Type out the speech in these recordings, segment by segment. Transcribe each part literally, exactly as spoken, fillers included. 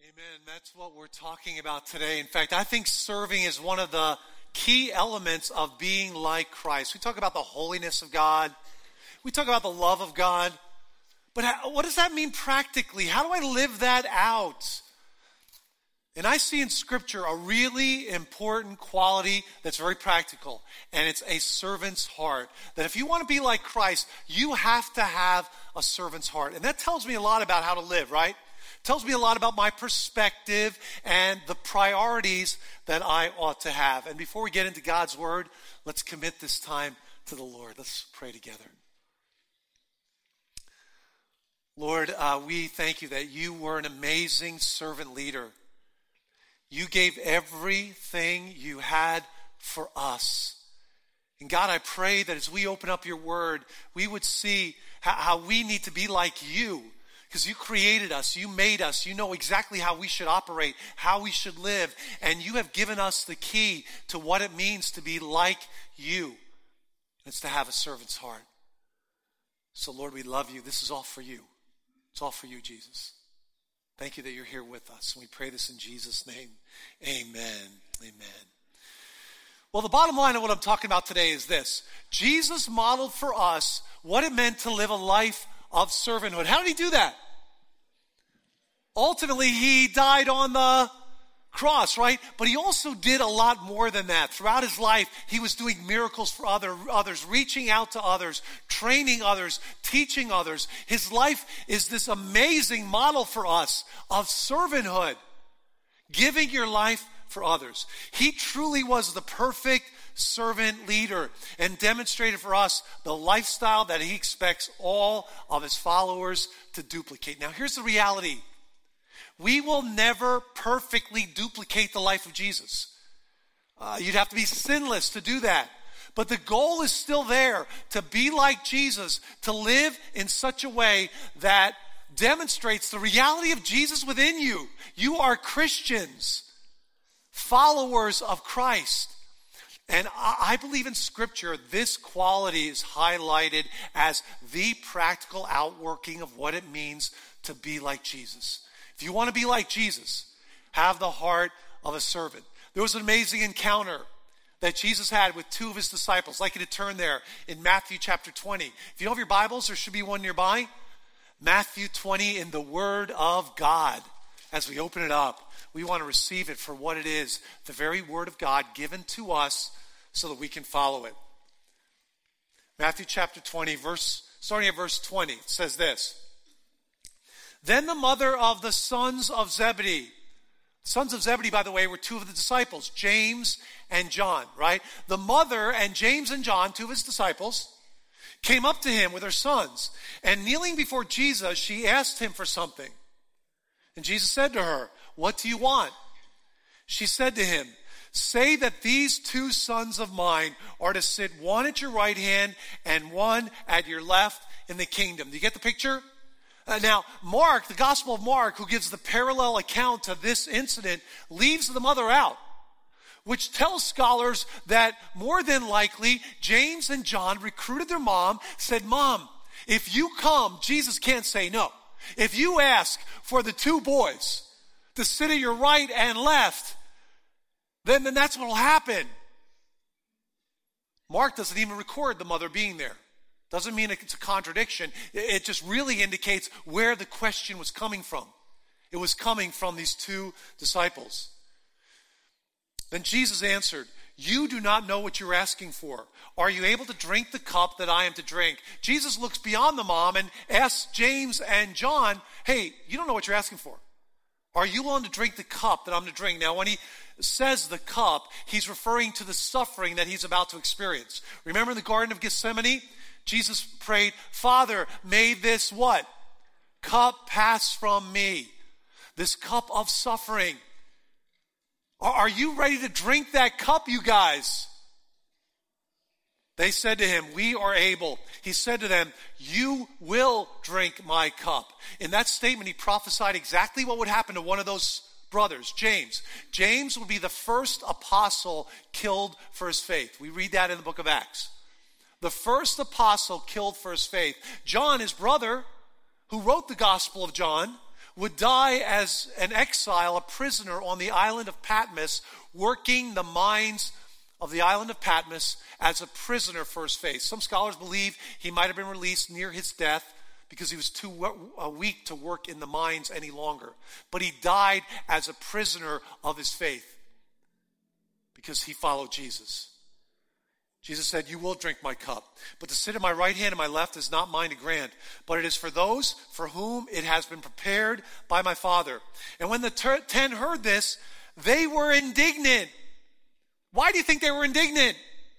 Amen. That's what we're talking about today. In fact, I think serving is one of the key elements of being like Christ. We talk about the holiness of God. We talk about the love of God. But how, what does that mean practically? How do I live that out? And I see in Scripture a really important quality that's very practical, and it's a servant's heart. That if you want to be like Christ, you have to have a servant's heart. And that tells me a lot about how to live, right? It tells me a lot about my perspective and the priorities that I ought to have. And before we get into God's Word, let's commit this time to the Lord. Let's pray together. Lord, uh, we thank you that you were an amazing servant leader. You gave everything you had for us. And God, I pray that as we open up your word, we would see how, how we need to be like you. Because you created us, you made us, you know exactly how we should operate, how we should live. And you have given us the key to what it means to be like you. It's to have a servant's heart. So Lord, we love you. This is all for you. It's all for you, Jesus. Thank you that you're here with us. And we pray this in Jesus' name. Amen. Amen. Well, the bottom line of what I'm talking about today is this. Jesus modeled for us what it meant to live a life of servanthood. How did he do that? Ultimately, he died on the cross, right? But he also did a lot more than that. Throughout his life, he was doing miracles for other, others, reaching out to others, training others, teaching others. His life is this amazing model for us of servanthood, giving your life for others. He truly was the perfect servant leader and demonstrated for us the lifestyle that he expects all of his followers to duplicate. Now, here's the reality. We will never perfectly duplicate the life of Jesus. Uh, you'd have to be sinless to do that. But the goal is still there, to be like Jesus, to live in such a way that demonstrates the reality of Jesus within you. You are Christians, followers of Christ. And I believe in Scripture, this quality is highlighted as the practical outworking of what it means to be like Jesus. If you want to be like Jesus, have the heart of a servant. There was an amazing encounter that Jesus had with two of his disciples. I'd like you to turn there in Matthew chapter twenty. If you don't have your Bibles, there should be one nearby. Matthew twenty in the Word of God. As we open it up, we want to receive it for what it is, the very Word of God given to us so that we can follow it. Matthew chapter twenty, verse starting at verse twenty, it says this. Then the mother of the sons of Zebedee. Sons of Zebedee, by the way, were two of the disciples, James and John, right? The mother and James and John, two of his disciples, came up to him with her sons. And kneeling before Jesus, she asked him for something. And Jesus said to her, "What do you want?" She said to him, "Say that these two sons of mine are to sit one at your right hand and one at your left in the kingdom." Do you get the picture? Uh, now, Mark, the Gospel of Mark, who gives the parallel account to this incident, leaves the mother out, which tells scholars that more than likely, James and John recruited their mom, said, "Mom, if you come, Jesus can't say no. If you ask for the two boys to sit at your right and left, then, then that's what will happen." Mark doesn't even record the mother being there. Doesn't mean it's a contradiction. It just really indicates where the question was coming from. It was coming from these two disciples. Then Jesus answered, "You do not know what you're asking for. Are you able to drink the cup that I am to drink?" Jesus looks beyond the mom and asks James and John, "Hey, you don't know what you're asking for. Are you willing to drink the cup that I'm to drink?" Now, when he says the cup, he's referring to the suffering that he's about to experience. Remember in the Garden of Gethsemane? Jesus prayed, "Father, may this what? Cup pass from me." This cup of suffering. Are you ready to drink that cup, you guys? They said to him, "We are able." He said to them, "You will drink my cup." In that statement, he prophesied exactly what would happen to one of those brothers, James. James would be the first apostle killed for his faith. We read that in the book of Acts. The first apostle killed for his faith. John, his brother, who wrote the Gospel of John, would die as an exile, a prisoner on the island of Patmos, working the mines of the island of Patmos as a prisoner for his faith. Some scholars believe he might have been released near his death because he was too weak to work in the mines any longer. But he died as a prisoner of his faith because he followed Jesus. Jesus said, "You will drink my cup, but to sit at my right hand and my left is not mine to grant, but it is for those for whom it has been prepared by my Father." And when the ter- ten heard this, they were indignant. Why do you think they were indignant?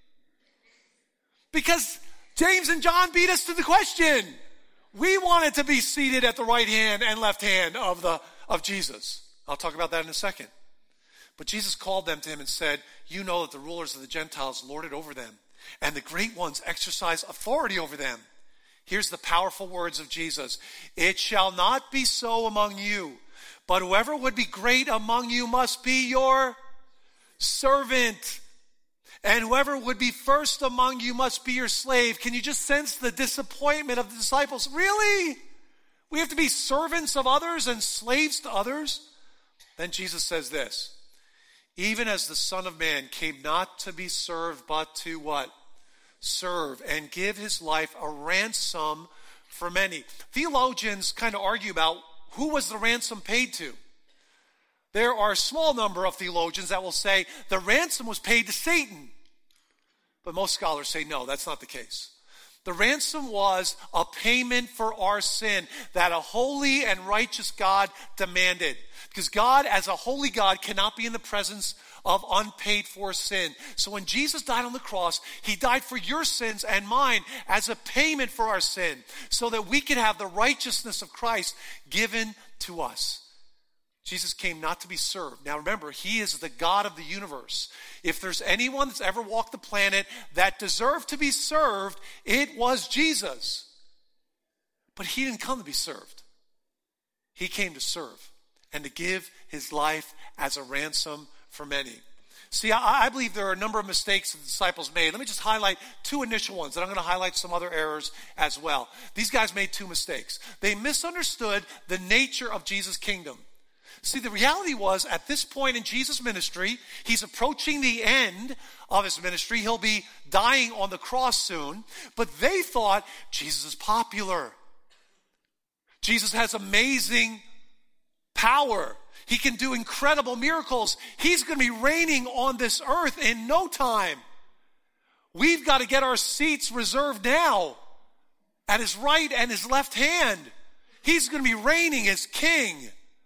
Because James and John beat us to the question. We wanted to be seated at the right hand and left hand of the of Jesus. I'll talk about that in a second. But Jesus called them to him and said, "You know that the rulers of the Gentiles lord it over them, and the great ones exercise authority over them." Here's the powerful words of Jesus. "It shall not be so among you, but whoever would be great among you must be your servant. And whoever would be first among you must be your slave." Can you just sense the disappointment of the disciples? Really? We have to be servants of others and slaves to others? Then Jesus says this, "Even as the Son of Man came not to be served, but to" what? Serve and give his life a ransom for many. Theologians kind of argue about who was the ransom paid to. There are a small number of theologians that will say the ransom was paid to Satan. But most scholars say no, that's not the case. The ransom was a payment for our sin that a holy and righteous God demanded. Because God, as a holy God, cannot be in the presence of unpaid for sin. So when Jesus died on the cross, he died for your sins and mine as a payment for our sin, so that we could have the righteousness of Christ given to us. Jesus came not to be served. Now remember, he is the God of the universe. If there's anyone that's ever walked the planet that deserved to be served, it was Jesus. But he didn't come to be served. He came to serve and to give his life as a ransom for many. See, I, I believe there are a number of mistakes that the disciples made. Let me just highlight two initial ones, and I'm going to highlight some other errors as well. These guys made two mistakes. They misunderstood the nature of Jesus' kingdom. See, the reality was, at this point in Jesus' ministry, he's approaching the end of his ministry. He'll be dying on the cross soon. But they thought Jesus is popular. Jesus has amazing power. He can do incredible miracles. He's going to be reigning on this earth in no time. We've got to get our seats reserved now at his right and his left hand. He's going to be reigning as king.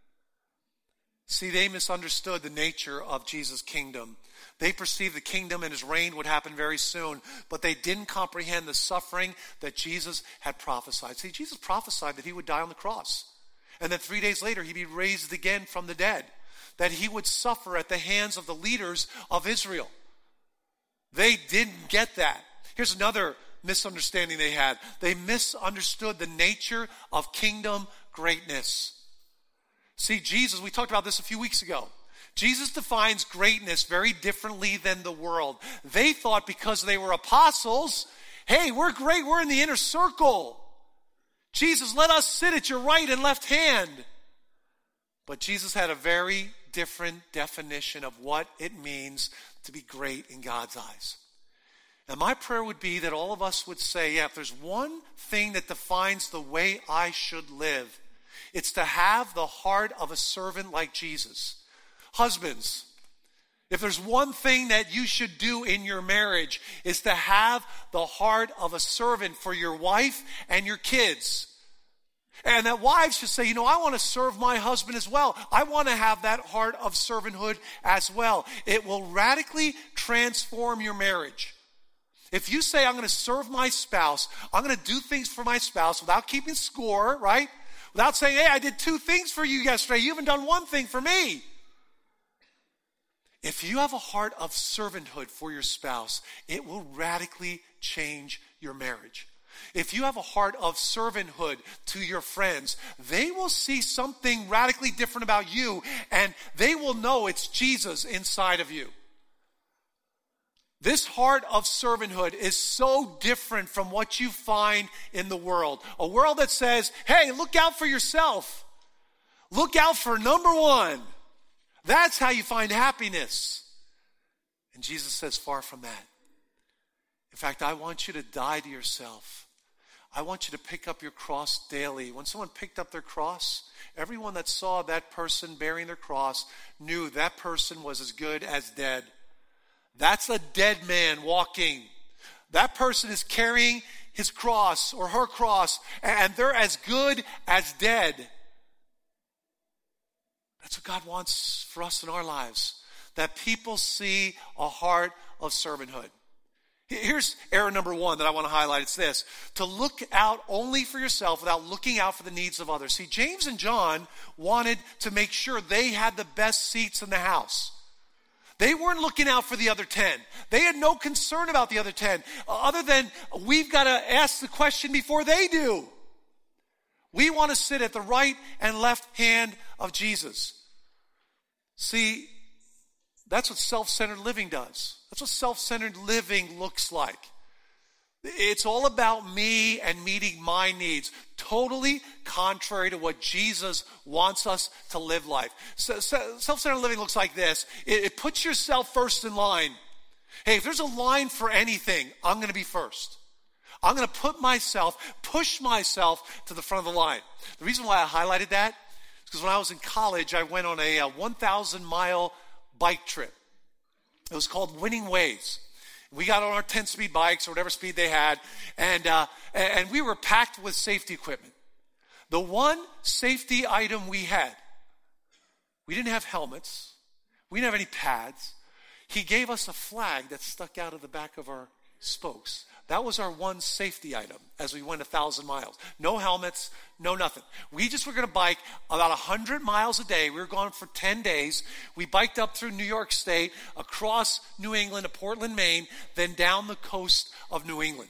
See, they misunderstood the nature of Jesus' kingdom. They perceived the kingdom and his reign would happen very soon, but they didn't comprehend the suffering that Jesus had prophesied. See, Jesus prophesied that he would die on the cross, and then three days later he'd be raised again from the dead, that he would suffer at the hands of the leaders of Israel. They didn't get that. Here's another misunderstanding they had. They misunderstood the nature of kingdom greatness. See, Jesus, we talked about this a few weeks ago. Jesus defines greatness very differently than the world. They thought because they were apostles, hey, we're great, we're in the inner circle. Jesus, let us sit at your right and left hand. But Jesus had a very different definition of what it means to be great in God's eyes. And my prayer would be that all of us would say, yeah, if there's one thing that defines the way I should live, it's to have the heart of a servant like Jesus. Husbands, if there's one thing that you should do in your marriage, is to have the heart of a servant for your wife and your kids. And that wives should say, you know, I want to serve my husband as well. I want to have that heart of servanthood as well. It will radically transform your marriage. If you say, I'm going to serve my spouse, I'm going to do things for my spouse without keeping score, right? Without saying, hey, I did two things for you yesterday. You haven't done one thing for me. If you have a heart of servanthood for your spouse, it will radically change your marriage. If you have a heart of servanthood to your friends, they will see something radically different about you, and they will know it's Jesus inside of you. This heart of servanthood is so different from what you find in the world. A world that says, hey, look out for yourself. Look out for number one. That's how you find happiness. And Jesus says, far from that. In fact, I want you to die to yourself. I want you to pick up your cross daily. When someone picked up their cross, everyone that saw that person bearing their cross knew that person was as good as dead. That's a dead man walking. That person is carrying his cross or her cross, and they're as good as dead. That's what God wants for us in our lives, that people see a heart of servanthood. Here's error number one that I want to highlight. It's this: to look out only for yourself without looking out for the needs of others. See, James and John wanted to make sure they had the best seats in the house. They weren't looking out for the other ten. They had no concern about the other ten, other than we've got to ask the question before they do. We want to sit at the right and left hand of Jesus. See, that's what self-centered living does. That's what self-centered living looks like. It's all about me and meeting my needs. Totally contrary to what Jesus wants us to live life. So, so, self-centered living looks like this. It, it puts yourself first in line. Hey, if there's a line for anything, I'm going to be first. I'm going to put myself, push myself to the front of the line. The reason why I highlighted that is because when I was in college, I went on a, a one thousand mile bike trip. It was called Winning Ways. We got on our ten-speed bikes or whatever speed they had, and uh, and we were packed with safety equipment. The one safety item we had, we didn't have helmets. We didn't have any pads. He gave us a flag that stuck out of the back of our spokes. That was our one safety item as we went a thousand miles. No helmets, no nothing. We just were going to bike about a hundred miles a day. We were gone for ten days. We biked up through New York State, across New England to Portland, Maine, then down the coast of New England.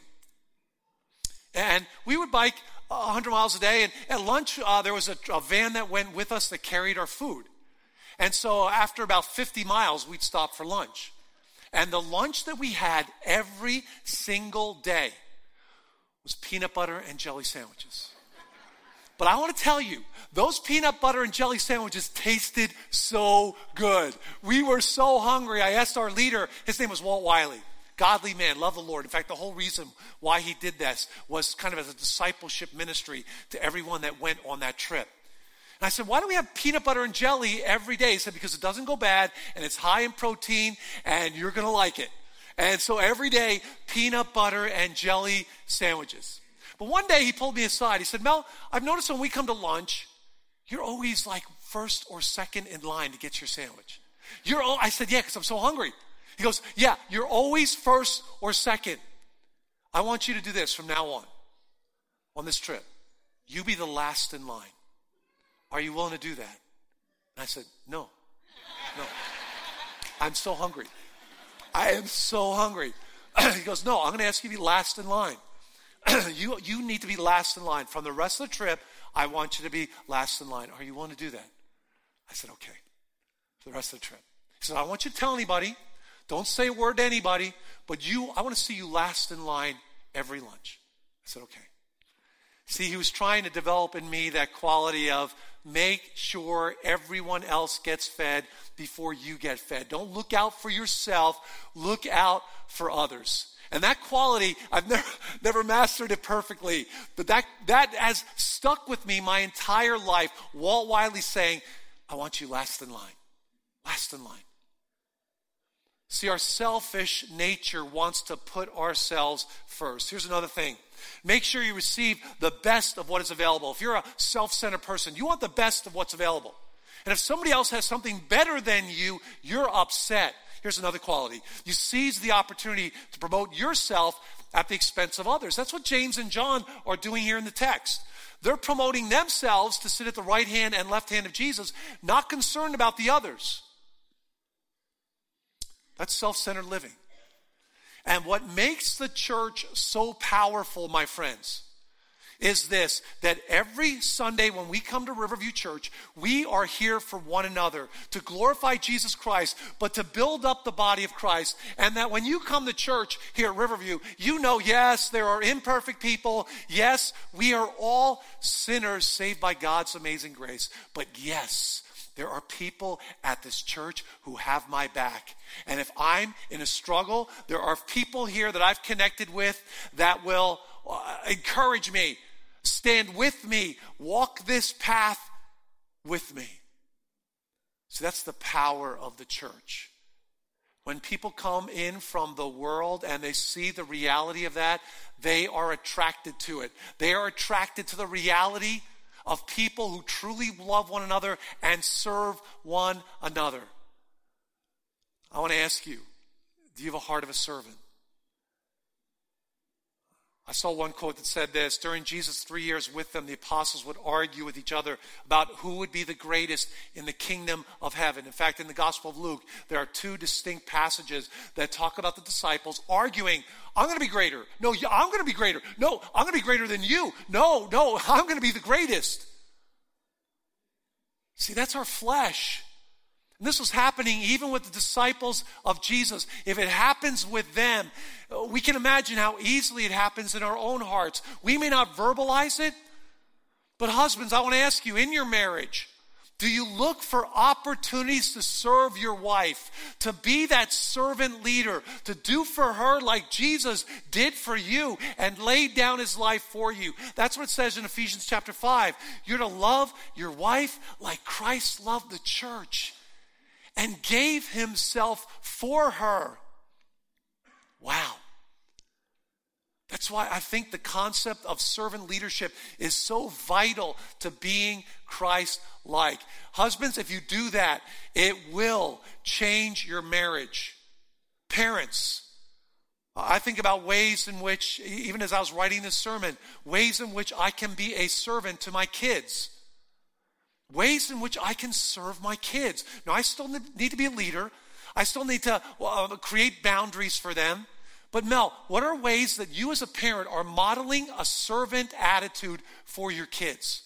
And we would bike a hundred miles a day. And at lunch, uh, there was a, a van that went with us that carried our food. And so after about fifty miles, we'd stop for lunch. And the lunch that we had every single day was peanut butter and jelly sandwiches. But I want to tell you, those peanut butter and jelly sandwiches tasted so good. We were so hungry. I asked our leader, his name was Walt Wiley, godly man, loved the Lord. In fact, the whole reason why he did this was kind of as a discipleship ministry to everyone that went on that trip. And I said, why do we have peanut butter and jelly every day? He said, because it doesn't go bad, and it's high in protein, and you're going to like it. And so every day, peanut butter and jelly sandwiches. But one day, he pulled me aside. He said, Mel, I've noticed when we come to lunch, you're always like first or second in line to get your sandwich. You're. Al-. I said, yeah, because I'm so hungry. He goes, yeah, you're always first or second. I want you to do this from now on, on this trip. You be the last in line. Are you willing to do that? And I said, no, no. I'm so hungry. I am so hungry. He goes, no, I'm going to ask you to be last in line. you, you need to be last in line. From the rest of the trip, I want you to be last in line. Are you willing to do that? I said, okay, for the rest of the trip. He said, I want you to tell anybody. Don't say a word to anybody, but you, I want to see you last in line every lunch. I said, okay. See, he was trying to develop in me that quality of make sure everyone else gets fed before you get fed. Don't look out for yourself. Look out for others. And that quality, I've never, never mastered it perfectly, but that, that has stuck with me my entire life. Walt Wiley saying, I want you last in line. Last in line. See, our selfish nature wants to put ourselves first. Here's another thing. Make sure you receive the best of what is available. If you're a self-centered person, you want the best of what's available. And if somebody else has something better than you, you're upset. Here's another quality. You seize the opportunity to promote yourself at the expense of others. That's what James and John are doing here in the text. They're promoting themselves to sit at the right hand and left hand of Jesus, not concerned about the others. That's self-centered living. And what makes the church so powerful, my friends, is this, that every Sunday when we come to Riverview Church, we are here for one another, to glorify Jesus Christ, but to build up the body of Christ. And that when you come to church here at Riverview, you know, yes, there are imperfect people. Yes, we are all sinners saved by God's amazing grace. But yes, there are people at this church who have my back. And if I'm in a struggle, there are people here that I've connected with that will uh, encourage me, stand with me, walk this path with me. So that's the power of the church. When people come in from the world and they see the reality of that, they are attracted to it. They are attracted to the reality of people who truly love one another and serve one another. I want to ask you, do you have a heart of a servant? I saw one quote that said this: during Jesus' three years with them, the apostles would argue with each other about who would be the greatest in the kingdom of heaven. In fact, in the Gospel of Luke, there are two distinct passages that talk about the disciples arguing, I'm going to be greater. No, I'm going to be greater. No, I'm going to be greater than you. No, no, I'm going to be the greatest. See, that's our flesh. And this was happening even with the disciples of Jesus. If it happens with them, we can imagine how easily it happens in our own hearts. We may not verbalize it, but husbands, I want to ask you, in your marriage, do you look for opportunities to serve your wife, to be that servant leader, to do for her like Jesus did for you and laid down his life for you? That's what it says in Ephesians chapter five. You're to love your wife like Christ loved the church and gave himself for her. Wow. That's why I think the concept of servant leadership is so vital to being Christ-like. Husbands, if you do that, it will change your marriage. Parents, I think about ways in which, even as I was writing this sermon, ways in which I can be a servant to my kids. Ways in which I can serve my kids. Now, I still need to be a leader. I still need to uh, create boundaries for them. But Mel, what are ways that you as a parent are modeling a servant attitude for your kids?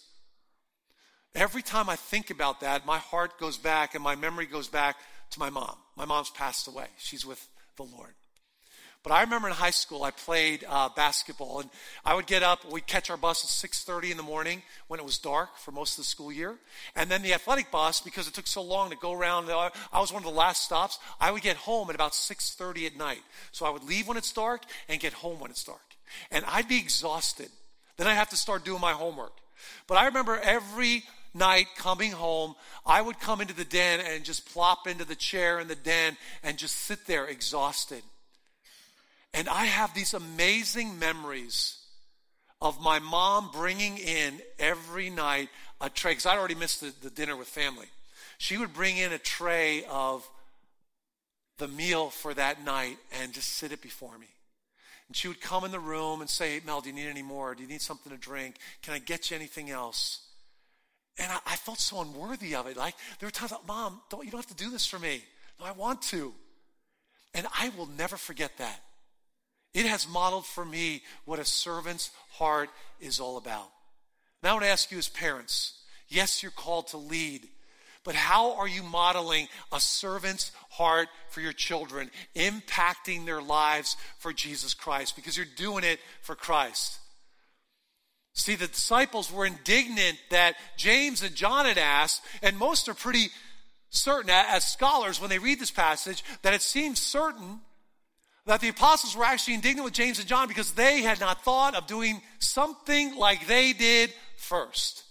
Every time I think about that, my heart goes back and my memory goes back to my mom. My mom's passed away. She's with the Lord. But I remember in high school, I played uh, basketball, and I would get up, we'd catch our bus at six thirty in the morning when it was dark for most of the school year. And then the athletic bus, because it took so long to go around, I was one of the last stops, I would get home at about six thirty at night. So I would leave when it's dark and get home when it's dark. And I'd be exhausted. Then I'd have to start doing my homework. But I remember every night coming home, I would come into the den and just plop into the chair in the den and just sit there exhausted. And I have these amazing memories of my mom bringing in every night a tray, because I'd already missed the, the dinner with family. She would bring in a tray of the meal for that night and just sit it before me. And she would come in the room and say, Mel, do you need any more? Do you need something to drink? Can I get you anything else? And I, I felt so unworthy of it. Like, there were times like, Mom, don't, you don't have to do this for me. No, I want to. And I will never forget that. It has modeled for me what a servant's heart is all about. Now I want to ask you as parents, yes, you're called to lead, but how are you modeling a servant's heart for your children, impacting their lives for Jesus Christ? Because you're doing it for Christ. See, the disciples were indignant that James and John had asked, and most are pretty certain as scholars when they read this passage that it seems certain that the apostles were actually indignant with James and John because they had not thought of doing something like they did first.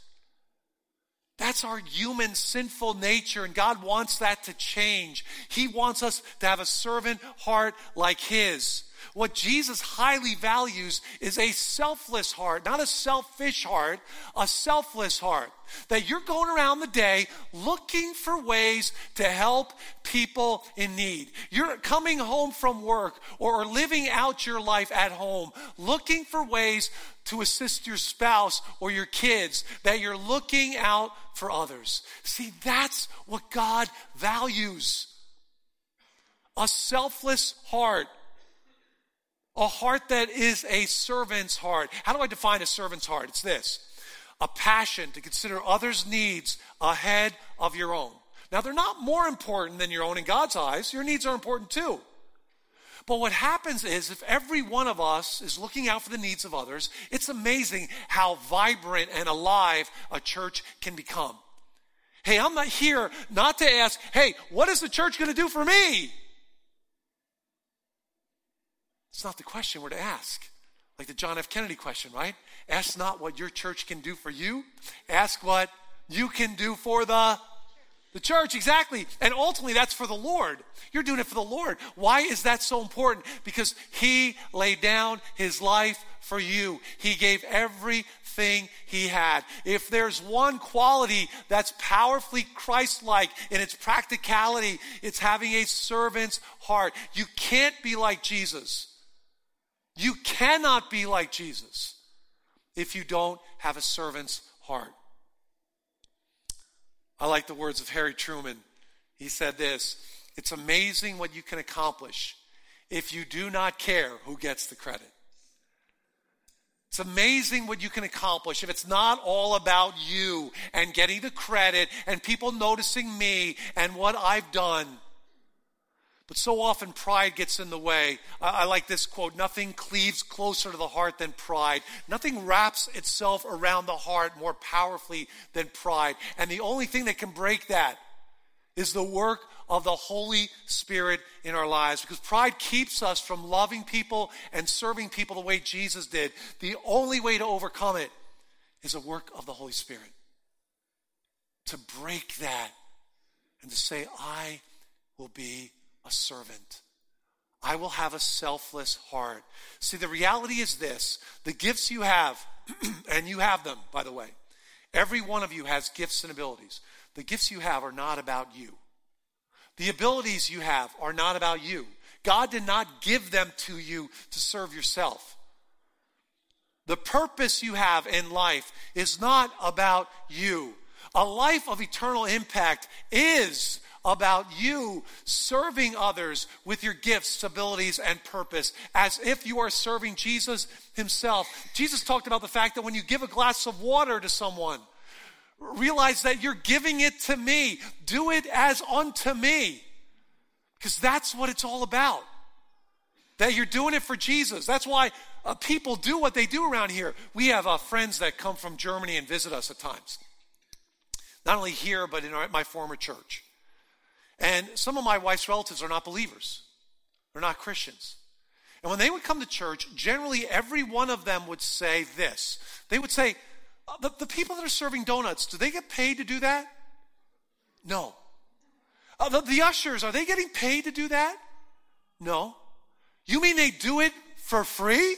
That's our human sinful nature, and God wants that to change. He wants us to have a servant heart like his. What Jesus highly values is a selfless heart, not a selfish heart, a selfless heart. That you're going around the day looking for ways to help people in need. You're coming home from work or living out your life at home, looking for ways to assist your spouse or your kids, that you're looking out for others. See, that's what God values. A selfless heart. A heart that is a servant's heart. How do I define a servant's heart? It's this: a passion to consider others' needs ahead of your own. Now, they're not more important than your own in God's eyes. Your needs are important too. But what happens is, if every one of us is looking out for the needs of others, it's amazing how vibrant and alive a church can become. Hey, I'm not here not to ask, hey, what is the church going to do for me? It's not the question we're to ask. Like the John F. Kennedy question, right? Ask not what your church can do for you. Ask what you can do for the, the church, exactly. And ultimately, that's for the Lord. You're doing it for the Lord. Why is that so important? Because he laid down his life for you. He gave everything he had. If there's one quality that's powerfully Christ-like in its practicality, it's having a servant's heart. You can't be like Jesus. You cannot be like Jesus if you don't have a servant's heart. I like the words of Harry Truman. He said this: it's amazing what you can accomplish if you do not care who gets the credit. It's amazing what you can accomplish if it's not all about you and getting the credit and people noticing me and what I've done. But so often pride gets in the way. I, I like this quote: nothing cleaves closer to the heart than pride. Nothing wraps itself around the heart more powerfully than pride. And the only thing that can break that is the work of the Holy Spirit in our lives. Because pride keeps us from loving people and serving people the way Jesus did. The only way to overcome it is a work of the Holy Spirit. To break that and to say, I will be a servant. I will have a selfless heart. See, the reality is this: the gifts you have, and you have them, by the way. Every one of you has gifts and abilities. The gifts you have are not about you. The abilities you have are not about you. God did not give them to you to serve yourself. The purpose you have in life is not about you. A life of eternal impact is about you serving others with your gifts, abilities, and purpose, as if you are serving Jesus himself. Jesus talked about the fact that when you give a glass of water to someone, realize that you're giving it to me. Do it as unto me. Because that's what it's all about. That you're doing it for Jesus. That's why uh, people do what they do around here. We have uh, friends that come from Germany and visit us at times. Not only here, but in our, my former church. And some of my wife's relatives are not believers. They're not Christians. And when they would come to church, generally every one of them would say this. They would say, the, the people that are serving donuts, do they get paid to do that? No. Uh, the, the ushers, are they getting paid to do that? No. You mean they do it for free?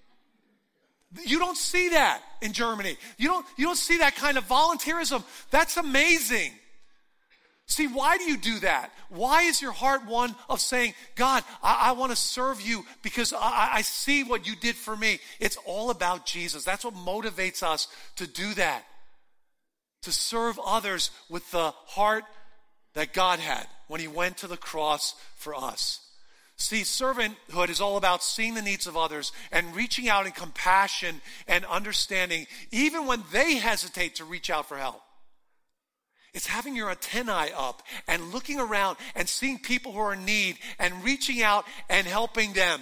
You don't see that in Germany. You don't, you don't see that kind of volunteerism. That's amazing. See, why do you do that? Why is your heart one of saying, God, I, I want to serve you because I, I see what you did for me? It's all about Jesus. That's what motivates us to do that. To serve others with the heart that God had when he went to the cross for us. See, servanthood is all about seeing the needs of others and reaching out in compassion and understanding, even when they hesitate to reach out for help. It's having your antennae up and looking around and seeing people who are in need and reaching out and helping them.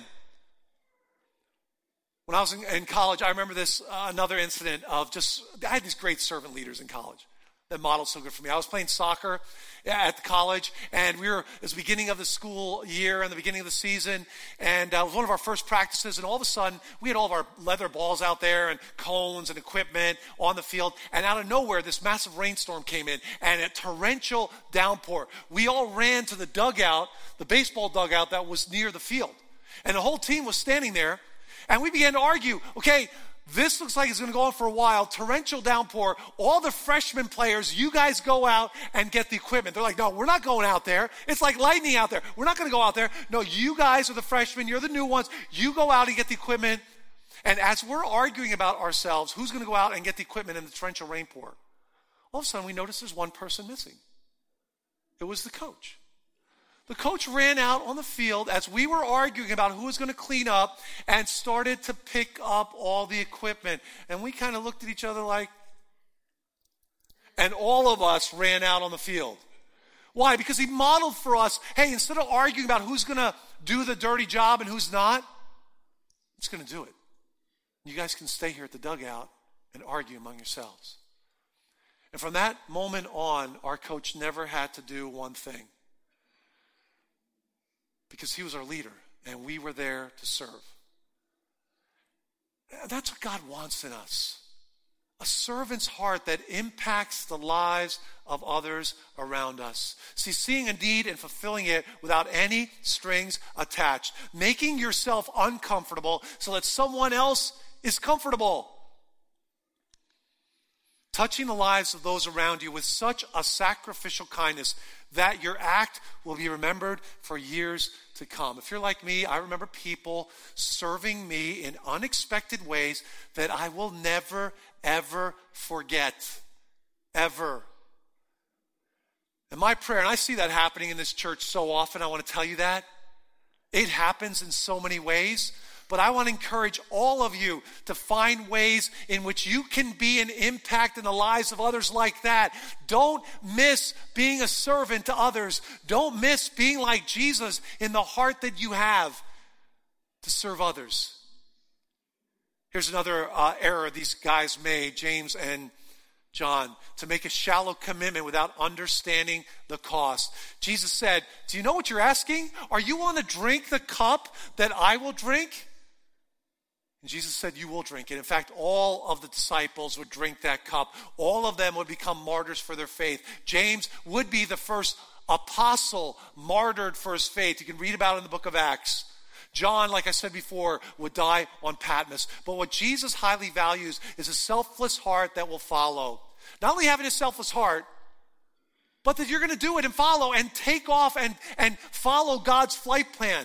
When I was in, in college, I remember this, uh, another incident of just, I had these great servant leaders in college that modeled so good for me. I was playing soccer at the college, and we were, it was the beginning of the school year and the beginning of the season, and uh, it was one of our first practices, and all of a sudden, we had all of our leather balls out there and cones and equipment on the field, and out of nowhere, this massive rainstorm came in, and a torrential downpour. We all ran to the dugout, the baseball dugout that was near the field, and the whole team was standing there, and we began to argue, okay, this looks like it's going to go on for a while. Torrential downpour. All the freshman players, you guys go out and get the equipment. They're like, no, we're not going out there. It's like lightning out there. We're not going to go out there. No, you guys are the freshmen. You're the new ones. You go out and get the equipment. And as we're arguing about ourselves, who's going to go out and get the equipment in the torrential rainpour, all of a sudden we notice there's one person missing. It was the coach. The coach ran out on the field as we were arguing about who was going to clean up and started to pick up all the equipment. And we kind of looked at each other like, and all of us ran out on the field. Why? Because he modeled for us, hey, instead of arguing about who's going to do the dirty job and who's not, I'm just going to do it. You guys can stay here at the dugout and argue among yourselves. And from that moment on, our coach never had to do one thing. Because he was our leader, and we were there to serve. That's what God wants in us. A servant's heart that impacts the lives of others around us. See, seeing a need and fulfilling it without any strings attached. Making yourself uncomfortable so that someone else is comfortable. Touching the lives of those around you with such a sacrificial kindness that your act will be remembered for years to come. If you're like me, I remember people serving me in unexpected ways that I will never, ever forget. Ever. And my prayer, and I see that happening in this church so often, I want to tell you that. It happens in so many ways. But I want to encourage all of you to find ways in which you can be an impact in the lives of others like that. Don't miss being a servant to others. Don't miss being like Jesus in the heart that you have to serve others. Here's another uh, error these guys made, James and John, to make a shallow commitment without understanding the cost. Jesus said, do you know what you're asking? Are you willing to drink the cup that I will drink? And Jesus said, you will drink it. In fact, all of the disciples would drink that cup. All of them would become martyrs for their faith. James would be the first apostle martyred for his faith. You can read about it in the book of Acts. John, like I said before, would die on Patmos. But what Jesus highly values is a selfless heart that will follow. Not only having a selfless heart, but that you're going to do it and follow and take off and, and follow God's flight plan.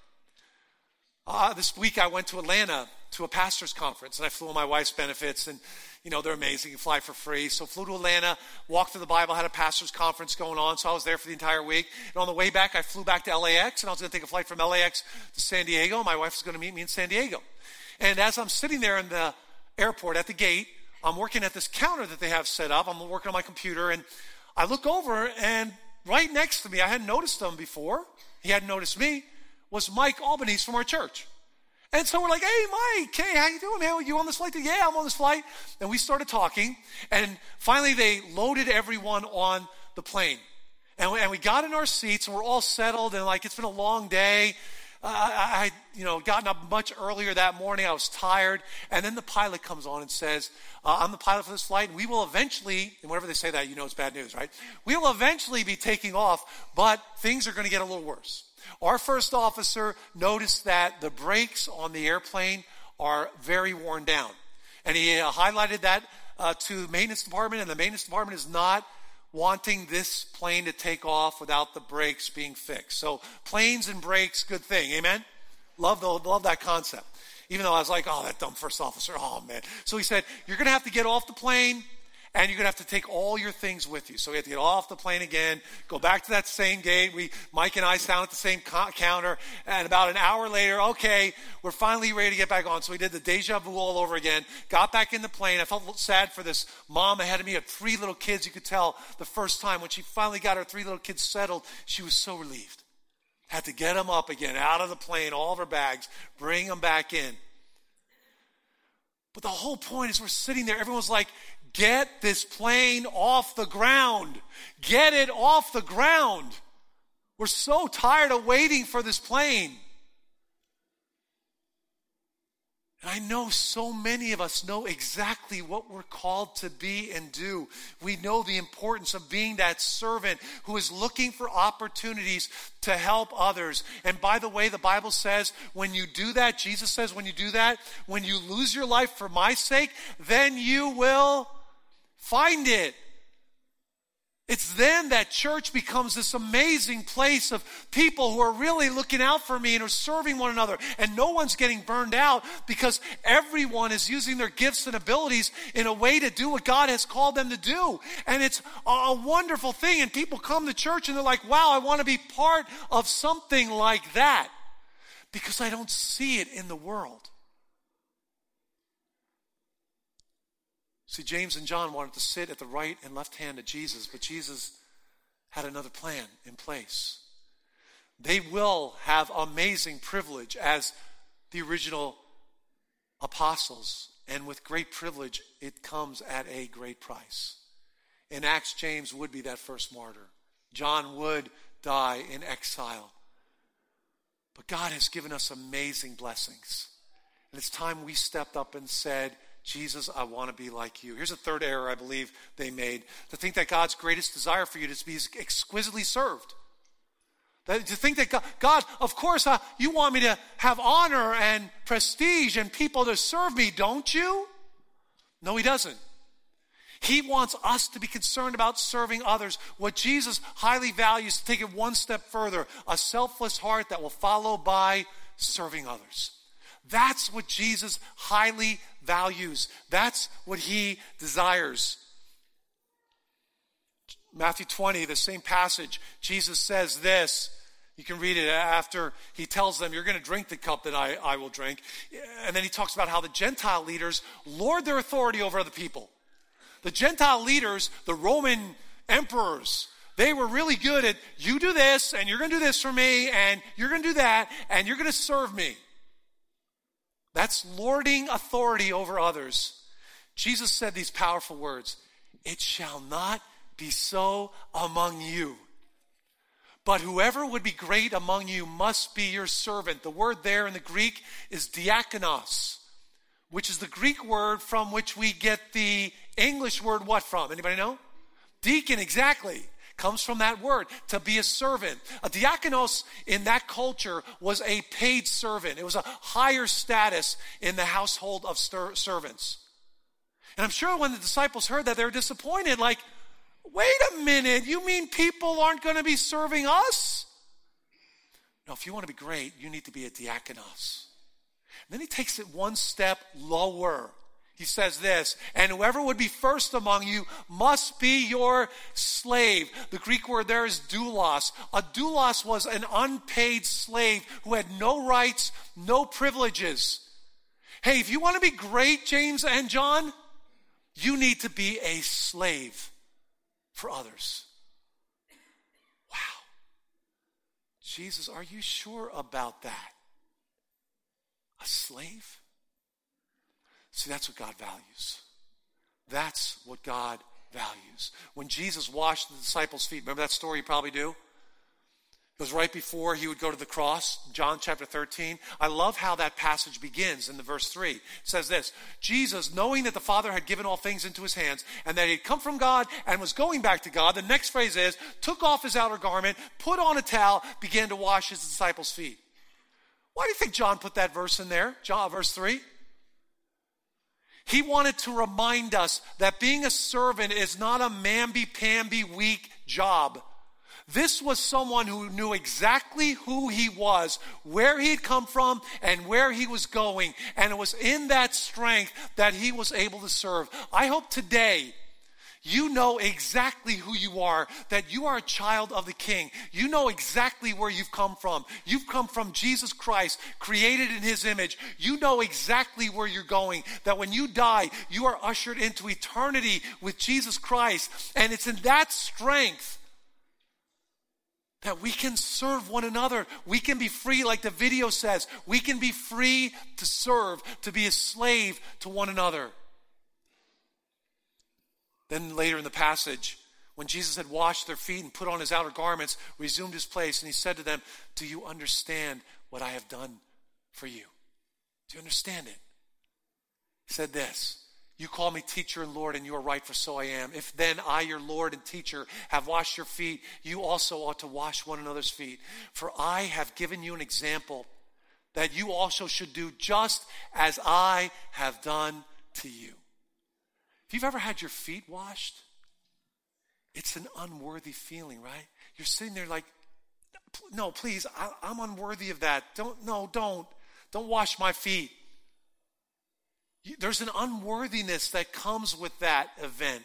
Uh, this week I went to Atlanta to a pastor's conference, and I flew on my wife's benefits, and you know, they're amazing. You fly for free. So flew to Atlanta, walked through the Bible, had a pastor's conference going on, so I was there for the entire week. And on the way back, I flew back to L A X, and I was going to take a flight from L A X to San Diego. My wife was going to meet me in San Diego. And as I'm sitting there in the airport at the gate, I'm working at this counter that they have set up. I'm working on my computer, and I look over, and right next to me, I hadn't noticed him before. He hadn't noticed me, was Mike Albanese from our church. And so we're like, hey, Mike, hey, how you doing, man? Are you on this flight? Yeah, I'm on this flight. And we started talking. And finally, they loaded everyone on the plane. And we, and we got in our seats, and we're all settled. And, like, it's been a long day. Uh, I, I, you know, gotten up much earlier that morning. I was tired. And then the pilot comes on and says, uh, I'm the pilot for this flight. And we will eventually, and whenever they say that, you know it's bad news, right? We will eventually be taking off, but things are going to get a little worse. Our first officer noticed that the brakes on the airplane are very worn down. And he uh, highlighted that uh, to the maintenance department, and the maintenance department is not wanting this plane to take off without the brakes being fixed. So planes and brakes, good thing. Amen? Love, the, love that concept. Even though I was like, oh, that dumb first officer, oh, man. So he said, you're going to have to get off the plane, and you're going to have to take all your things with you. So we had to get off the plane again, go back to that same gate. We, Mike and I sat at the same co- counter. And about an hour later, okay, we're finally ready to get back on. So we did the deja vu all over again. Got back in the plane. I felt sad for this mom ahead of me. Had three little kids. You could tell the first time when she finally got her three little kids settled, she was so relieved. Had to get them up again, out of the plane, all of her bags, bring them back in. But the whole point is we're sitting there. Everyone's like, get this plane off the ground. Get it off the ground. We're so tired of waiting for this plane. And I know so many of us know exactly what we're called to be and do. We know the importance of being that servant who is looking for opportunities to help others. And by the way, the Bible says when you do that, Jesus says when you do that, when you lose your life for my sake, then you will find it. It's then that church becomes this amazing place of people who are really looking out for me and are serving one another. And no one's getting burned out because everyone is using their gifts and abilities in a way to do what God has called them to do. And it's a, a wonderful thing. And people come to church and they're like, wow, I want to be part of something like that. Because I don't see it in the world. See, James and John wanted to sit at the right and left hand of Jesus, but Jesus had another plan in place. They will have amazing privilege as the original apostles, and with great privilege, it comes at a great price. In Acts, James would be that first martyr. John would die in exile. But God has given us amazing blessings. And it's time we stepped up and said, Jesus, I want to be like you. Here's a third error I believe they made. To think that God's greatest desire for you is to be exquisitely served. That, to think that God, God of course, uh, you want me to have honor and prestige and people to serve me, don't you? No, he doesn't. He wants us to be concerned about serving others. What Jesus highly values, to take it one step further, a selfless heart that will follow by serving others. That's what Jesus highly values. That's what he desires. Matthew twenty, the same passage, Jesus says this. You can read it after he tells them, you're going to drink the cup that I, I will drink. And then he talks about how the Gentile leaders lord their authority over other people. The Gentile leaders, the Roman emperors, they were really good at, you do this, and you're going to do this for me, and you're going to do that, and you're going to serve me. That's lording authority over others. Jesus said these powerful words, it shall not be so among you. But whoever would be great among you must be your servant. The word there in the Greek is diakonos, which is the Greek word from which we get the English word what from? Anybody know? Deacon, exactly. Comes from that word, to be a servant. A diakonos in that culture was a paid servant. It was a higher status in the household of stir- servants. And I'm sure when the disciples heard that, they were disappointed. Like, wait a minute, you mean people aren't going to be serving us? No, if you want to be great, you need to be a diakonos. And then he takes it one step lower. He says this, and whoever would be first among you must be your slave. The Greek word there is doulos. A doulos was an unpaid slave who had no rights, no privileges. Hey, if you want to be great, James and John, you need to be a slave for others. Wow. Jesus, are you sure about that? A slave? See, that's what God values. That's what God values. When Jesus washed the disciples' feet, remember that story you probably do? It was right before he would go to the cross, John chapter thirteen. I love how that passage begins in the verse three. It says this, Jesus, knowing that the Father had given all things into his hands and that he had come from God and was going back to God, the next phrase is, took off his outer garment, put on a towel, began to wash his disciples' feet. Why do you think John put that verse in there? John, verse three? He wanted to remind us that being a servant is not a mamby-pamby weak job. This was someone who knew exactly who he was, where he had come from, and where he was going. And it was in that strength that he was able to serve. I hope today you know exactly who you are, that you are a child of the King. You know exactly where you've come from. You've come from Jesus Christ, created in his image. You know exactly where you're going, that when you die, you are ushered into eternity with Jesus Christ. And it's in that strength that we can serve one another. We can be free, like the video says. We can be free to serve, to be a slave to one another. Then later in the passage, when Jesus had washed their feet and put on his outer garments, resumed his place, and he said to them, do you understand what I have done for you? Do you understand it? He said this, you call me teacher and Lord, and you are right, for so I am. If then I, your Lord and teacher, have washed your feet, you also ought to wash one another's feet. For I have given you an example that you also should do just as I have done to you. If you've ever had your feet washed, It's an unworthy feeling, right? You're sitting there like, no, please, I, I'm unworthy of that. Don't, no, don't. Don't wash my feet. You, there's an unworthiness that comes with that event.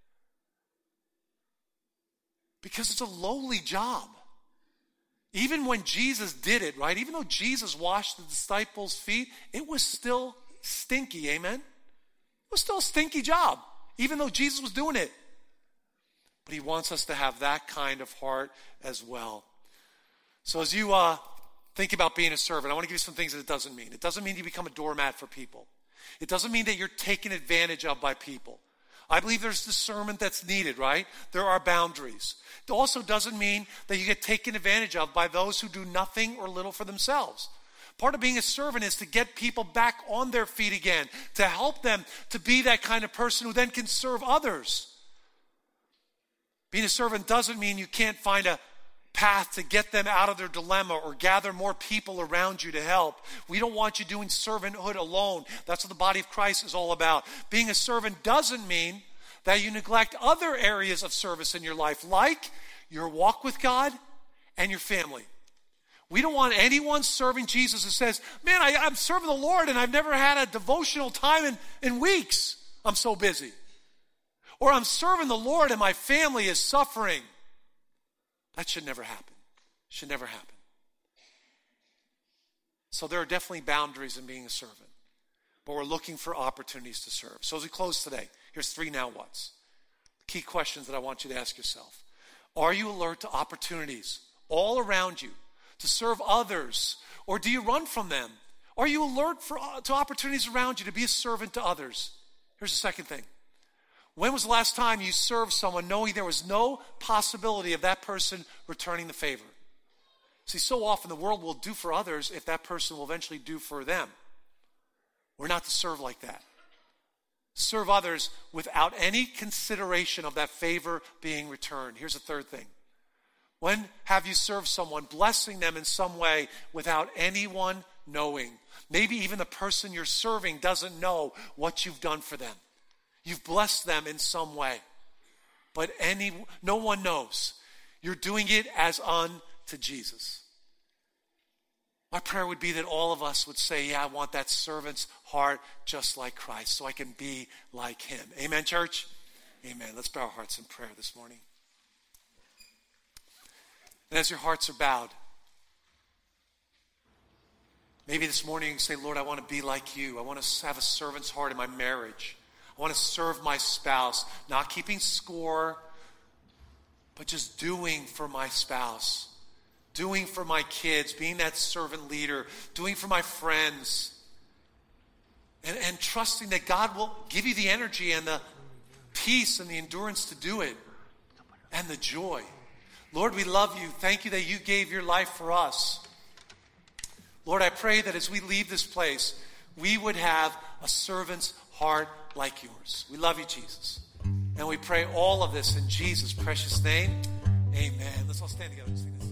Because it's a lowly job. Even when Jesus did it, right? Even though Jesus washed the disciples' feet, it was still stinky, amen? It was still a stinky job, even though Jesus was doing it. But he wants us to have that kind of heart as well. So as you uh, think about being a servant, I want to give you some things that it doesn't mean. It doesn't mean you become a doormat for people. It doesn't mean that you're taken advantage of by people. I believe there's discernment that's needed, right? There are boundaries. It also doesn't mean that you get taken advantage of by those who do nothing or little for themselves. Part of being a servant is to get people back on their feet again, to help them to be that kind of person who then can serve others. Being a servant doesn't mean you can't find a path to get them out of their dilemma or gather more people around you to help. We don't want you doing servanthood alone. That's what the body of Christ is all about. Being a servant doesn't mean that you neglect other areas of service in your life, like your walk with God and your family. We don't want anyone serving Jesus who says, man, I, I'm serving the Lord and I've never had a devotional time in, in weeks. I'm so busy. Or I'm serving the Lord and my family is suffering. That should never happen. Should never happen. So there are definitely boundaries in being a servant. But we're looking for opportunities to serve. So as we close today, here's three now whats. Key questions that I want you to ask yourself. Are you alert to opportunities all around you to serve others? Or do you run from them? Are you alert for, to opportunities around you to be a servant to others? Here's the second thing. When was the last time you served someone knowing there was no possibility of that person returning the favor? See, so often the world will do for others if that person will eventually do for them. We're not to serve like that. Serve others without any consideration of that favor being returned. Here's the third thing. When have you served someone, blessing them in some way without anyone knowing? Maybe even the person you're serving doesn't know what you've done for them. You've blessed them in some way. But any, no one knows. You're doing it as unto Jesus. My prayer would be that all of us would say, yeah, I want that servant's heart just like Christ so I can be like him. Amen, church? Amen. Let's bow our hearts in prayer this morning. And as your hearts are bowed, maybe this morning you say, Lord, I want to be like you. I want to have a servant's heart in my marriage. I want to serve my spouse, not keeping score, but just doing for my spouse, doing for my kids, being that servant leader, doing for my friends, and, and trusting that God will give you the energy and the peace and the endurance to do it, and the joy. Lord, we love you. Thank you that you gave your life for us. Lord, I pray that as we leave this place, we would have a servant's heart like yours. We love you, Jesus. And we pray all of this in Jesus' precious name. Amen. Let's all stand together and sing this.